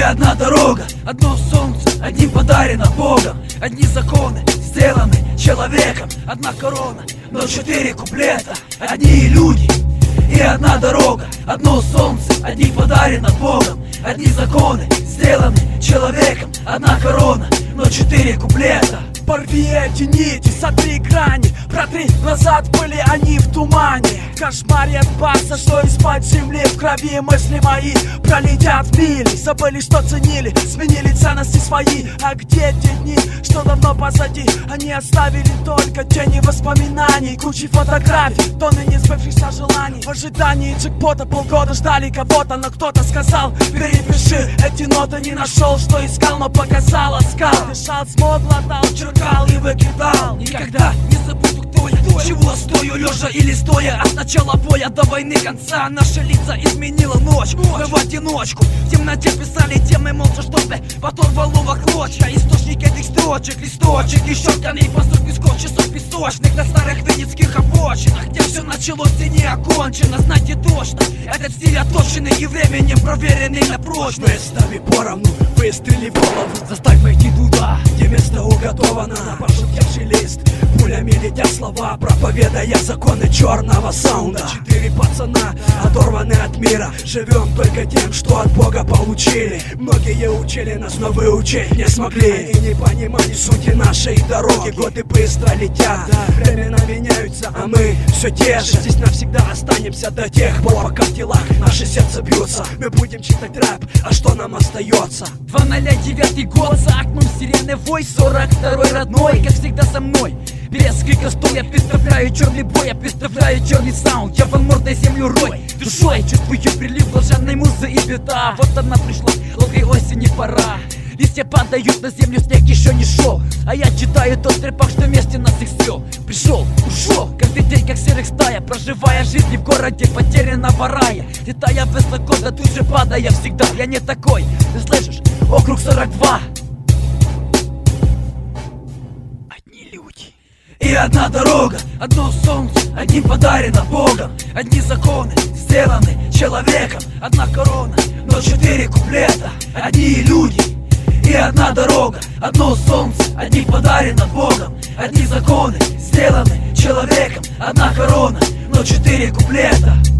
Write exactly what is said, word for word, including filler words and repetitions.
одна дорога, одно солнце, одним подарено Богом. Одни законы, сделаны человеком. Одна корона, но четыре куплета. Одни люди и одна дорога, одно солнце, одним подарено Богом. Одни законы, сделаны человеком. Одна корона, но четыре куплета. Порви эти нити, сотри грани, протри назад, были они в тумане. В кошмаре от баса, что из-под земли в крови мысли мои пролетят в мили. Забыли, что ценили, сменили ценности свои. А где те дни, что давно позади? Они оставили только тени воспоминаний, кучи фотографий, тонны несбывшихся желаний. В ожидании джекпота полгода ждали кого-то, но кто-то сказал: перепиши эти ноты. Не нашел, что искал, но показал оскал. Дышал, смог, глотал, черкал и выкидал. Никогда не забуду, кто я, чего стою, лежа или стоя. От начала боя до войны конца наши лица изменила ночь. Мы в одиночку в темноте писали темы молча, чтобы потом волова клочья. Источник этих строчек, листочек еще тканей по сотни скотч, часов песочных на старых венецких обочинах, где все началось и не окончено. Знайте точно, этот стиль отточенный и временем проверенный на прочность. Мы с тобой поровну, выстрели в голову. Заставь пойти туда, где место уготовано. На пожелтевший лист пулями летят слова, проповедая законы черного саунда. Четыре пацана, оторваны от мира, живем только тем, что от Бога получили. Многие учили нас, но выучить не смогли. И не понимали сути нашей дороги. Годы быстро летят, времена меняются, а мы все те же. Здесь навсегда останемся до тех пор, пока в телах наши сердца бьются. Мы будем читать рэп, а что нам остается? Два ноль девятый год, за окном сирены вой, сорок второй родной, как всегда со мной. Без крика стой, я представляю черный бой, я представляю черный саунд. Я ван мордой землю рой, душой чувствую прилив блаженной музы и беда. Вот она пришла, логой осени пора. Листья падают на землю, снег еще не шел, а я читаю тот трепах, что вместе нас их свел. Пришел, ушел, каждый день как серых стая, проживая жизнь в городе потерянного рая. Летая высоко, да тут же падая всегда. Я не такой, ты слышишь? Округ сорок два. Одни люди и одна дорога, одно солнце, одним подарено Богом. Одни законы, сделаны человеком. Одна корона, но четыре куплета. Одни люди и одна дорога, одно солнце, одним подарено Богом. Одни законы, сделаны человеком. Одна корона, но четыре куплета.